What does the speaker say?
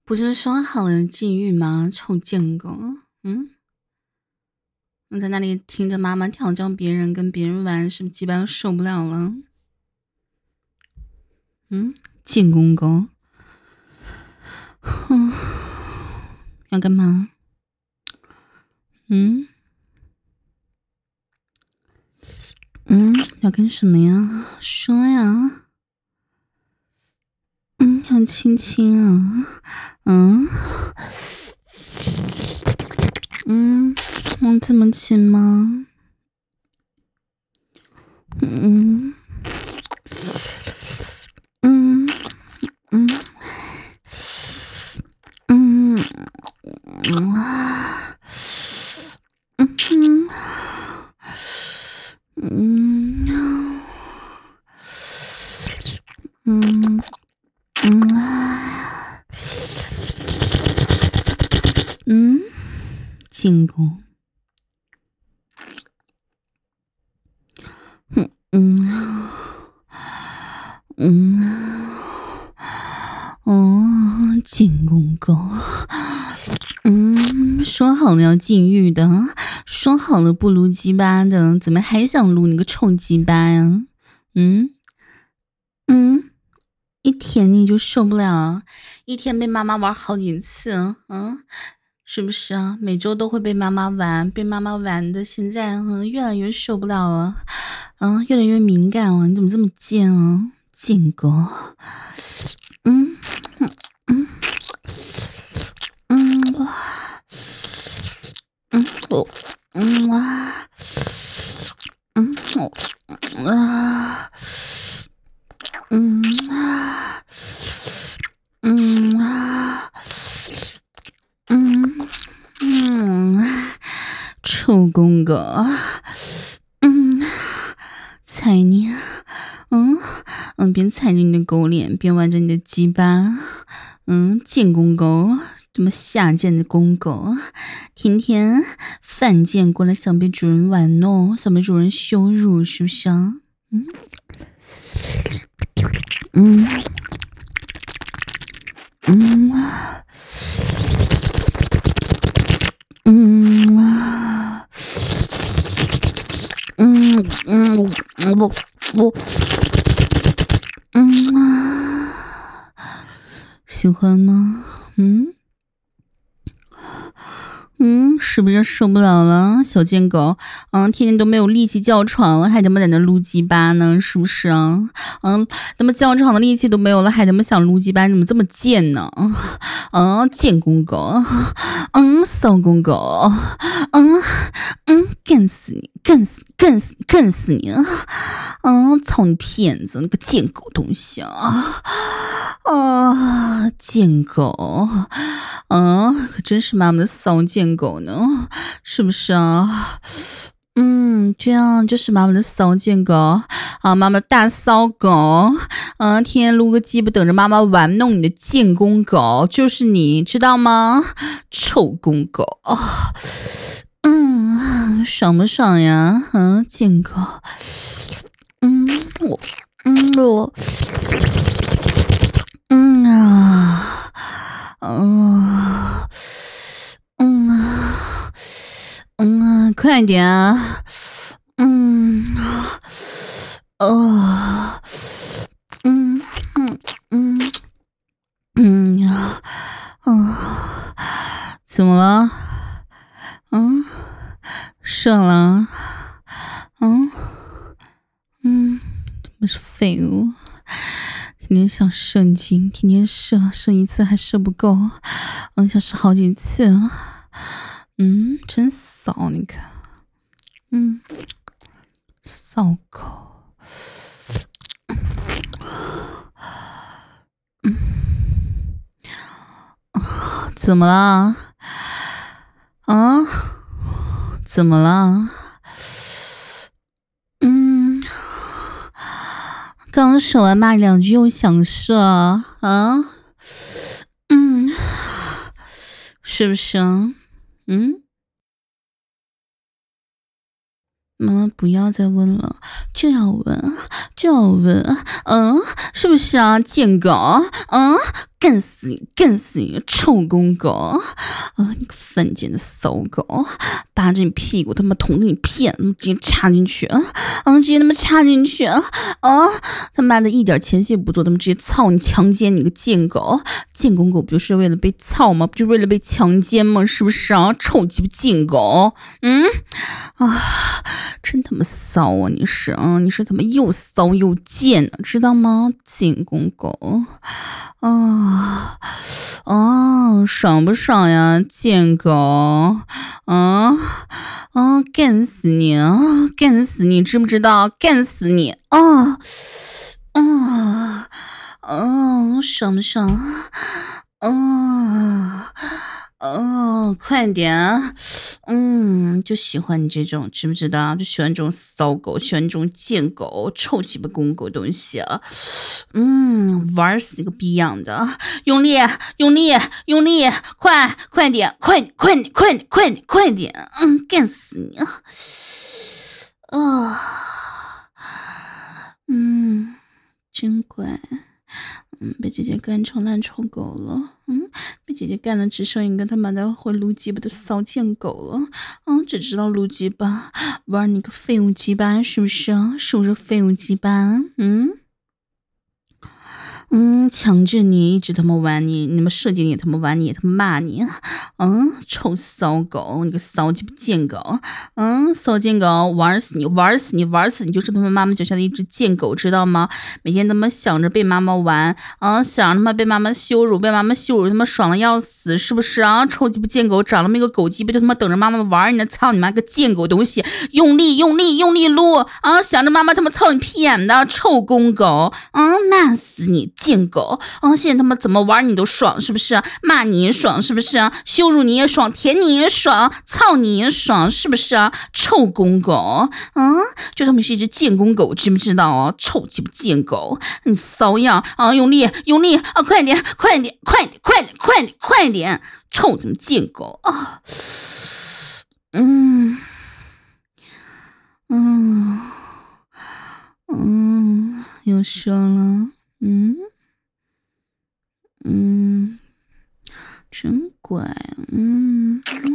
不是说好了禁欲吗？臭贱狗！我在那里听着妈妈调教别人，跟别人玩，是不是鸡巴受不了了？贱公狗！要干嘛？要干什么呀？说呀！要亲亲啊！这么亲吗？进攻。进攻狗。说好了要禁欲的，说好了不撸鸡巴的，怎么还想撸你个臭鸡巴呀？一天你就受不了，一天被妈妈玩好几次，是不是啊？每周都会被妈妈玩，被妈妈玩的，现在越来越受不了了，越来越敏感了。你怎么这么贱啊，贱狗！臭公狗，踩你，边踩着你的狗脸，边玩着你的鸡巴，贱公狗，这么下贱的公狗，天天犯贱过来想被主人玩弄，想被主人羞辱，是不是啊？喜欢吗？是不是受不了了，小贱狗？天天都没有力气叫床了，还他妈在那撸鸡巴呢，是不是啊？他妈叫床的力气都没有了，还他妈想撸鸡巴，你怎么这么贱呢？贱公狗，骚公狗，干死你，干死你！操你骗子，那个贱狗东西啊！贱狗，可真是妈妈的骚贱狗呢，是不是啊？这样就是妈妈的骚贱狗啊，妈妈大骚狗，天天撸个鸡巴等着妈妈玩弄你的贱公狗，就是你知道吗？臭公狗，爽不爽呀？贱狗，快点啊！怎么了？射了？不是废物，天天想射精，天天射一次还射不够，想射好几次，真骚，你看，骚狗，怎么了？怎么了？刚手完骂两句又想射啊？是不是？妈妈不要再问了，就要问，是不是啊？贱狗， 干死你，干死你，臭公狗！你个犯贱的骚狗，扒着你屁股，他妈捅着你片，直接插进去，直接他妈插进去，他妈的一点前戏不做，他们直接操你，强奸你个贱狗！贱公狗不就是为了被操吗？不就为了被强奸吗？是不是啊？臭鸡巴贱狗！真他妈骚啊！你是怎么又骚又贱呢？知道吗？贱公狗！爽不爽呀，贱狗？干死你啊！干死你，知不知道？干死你！爽不爽？快点！就喜欢你这种，知不知道？就喜欢这种骚狗，喜欢这种贱狗，臭鸡巴公狗东西啊！玩死你个逼样的！用力，用力，用力！快点，快点！干死你啊！真乖。被姐姐干成烂臭狗了，被姐姐干了只剩一个他妈的会撸鸡巴的骚贱狗了，只知道撸鸡巴，玩你个废物鸡巴，是不是啊？是不是废物鸡巴？强制你，一直他妈玩你，你们设计你也他妈玩你，也他妈骂你，臭骚狗，你个骚鸡巴贱狗，骚贱狗，玩死你，玩死你，玩死你，就是他妈妈妈脚下的一只贱狗，知道吗？每天他妈想着被妈妈玩，想着他妈被妈妈羞辱，被妈妈羞辱，他妈爽的要死，是不是啊？臭鸡巴贱狗，长了那个狗鸡巴，就他妈等着妈妈玩你呢，操你妈个贱狗东西，用力，用力，用力撸，想着妈妈他妈操你屁眼的，臭公狗，骂死你！贱狗，现在他妈怎么玩你都爽，是不是？骂你也爽，是不是？羞辱你也爽，舔你也爽，操你也爽，是不是？臭公狗，就他妈是一只贱公狗，知不知道啊？臭鸡巴贱狗，你骚样用力，用力快点，快点，快点，快点，快点，快点，臭他妈贱狗啊！又说了，真乖，